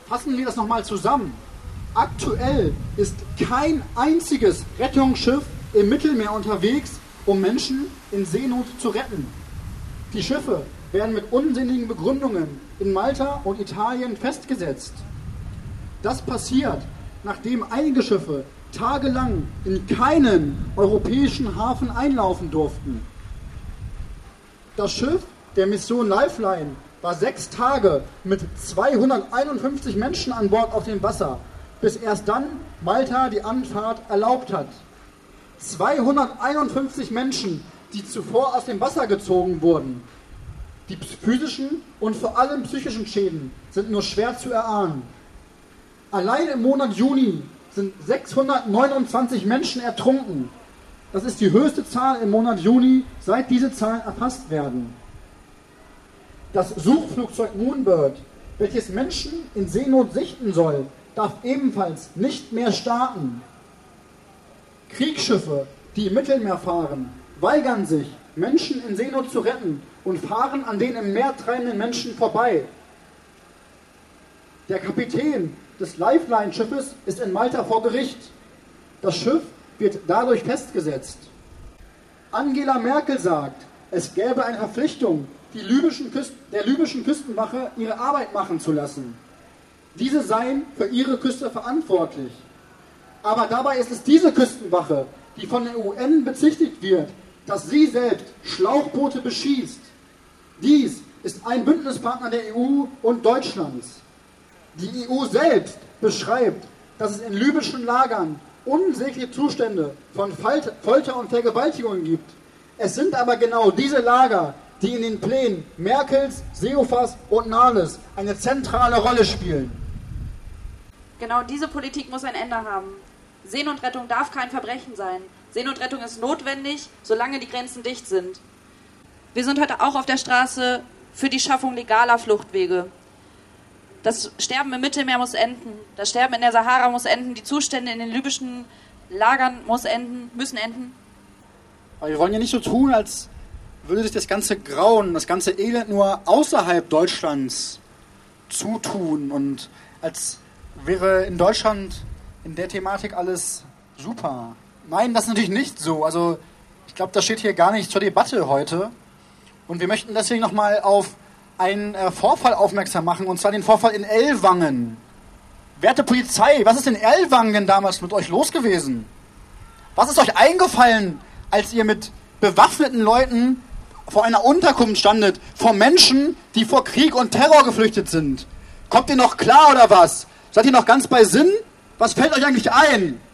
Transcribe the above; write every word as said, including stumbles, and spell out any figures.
Fassen wir das nochmal zusammen. Aktuell ist kein einziges Rettungsschiff im Mittelmeer unterwegs, um Menschen in Seenot zu retten. Die Schiffe werden mit unsinnigen Begründungen in Malta und Italien festgesetzt. Das passiert, nachdem einige Schiffe tagelang in keinen europäischen Hafen einlaufen durften. Das Schiff der Mission Lifeline war sechs Tage mit zweihunderteinundfünfzig Menschen an Bord auf dem Wasser, bis erst dann Malta die Anfahrt erlaubt hat. zweihunderteinundfünfzig Menschen, die zuvor aus dem Wasser gezogen wurden. Die physischen und vor allem psychischen Schäden sind nur schwer zu erahnen. Allein im Monat Juni sind sechshundertneunundzwanzig Menschen ertrunken. Das ist die höchste Zahl im Monat Juni, seit diese Zahlen erfasst werden. Das Suchflugzeug Moonbird, welches Menschen in Seenot sichten soll, darf ebenfalls nicht mehr starten. Kriegsschiffe, die im Mittelmeer fahren, weigern sich, Menschen in Seenot zu retten und fahren an den im Meer treibenden Menschen vorbei. Der Kapitän des Lifeline-Schiffes ist in Malta vor Gericht. Das Schiff wird dadurch festgesetzt. Angela Merkel sagt, es gäbe eine Verpflichtung, die libyschen Küsten, der libyschen Küstenwache ihre Arbeit machen zu lassen. Diese seien für ihre Küste verantwortlich. Aber dabei ist es diese Küstenwache, die von der U N bezichtigt wird, dass sie selbst Schlauchboote beschießt. Dies ist ein Bündnispartner der E U und Deutschlands. Die E U selbst beschreibt, dass es in libyschen Lagern unsägliche Zustände von Folter und Vergewaltigungen gibt. Es sind aber genau diese Lager, die in den Plänen Merkels, Seehofers und Nahles eine zentrale Rolle spielen. Genau diese Politik muss ein Ende haben. Seenotrettung darf kein Verbrechen sein. Seenotrettung ist notwendig, solange die Grenzen dicht sind. Wir sind heute auch auf der Straße für die Schaffung legaler Fluchtwege. Das Sterben im Mittelmeer muss enden. Das Sterben in der Sahara muss enden. Die Zustände in den libyschen Lagern muss enden, müssen enden. Aber wir wollen ja nicht so tun, als würde sich das ganze Grauen, das ganze Elend nur außerhalb Deutschlands zutun und als wäre in Deutschland in der Thematik alles super. Nein, das ist natürlich nicht so. Also ich glaube, das steht hier gar nicht zur Debatte heute. Und wir möchten deswegen nochmal auf einen äh, Vorfall aufmerksam machen, und zwar den Vorfall in Ellwangen. Werte Polizei, was ist in Ellwangen denn damals mit euch los gewesen? Was ist euch eingefallen, als ihr mit bewaffneten Leuten vor einer Unterkunft standet, vor Menschen, die vor Krieg und Terror geflüchtet sind? Kommt ihr noch klar oder was? Seid ihr noch ganz bei Sinn? Was fällt euch eigentlich ein?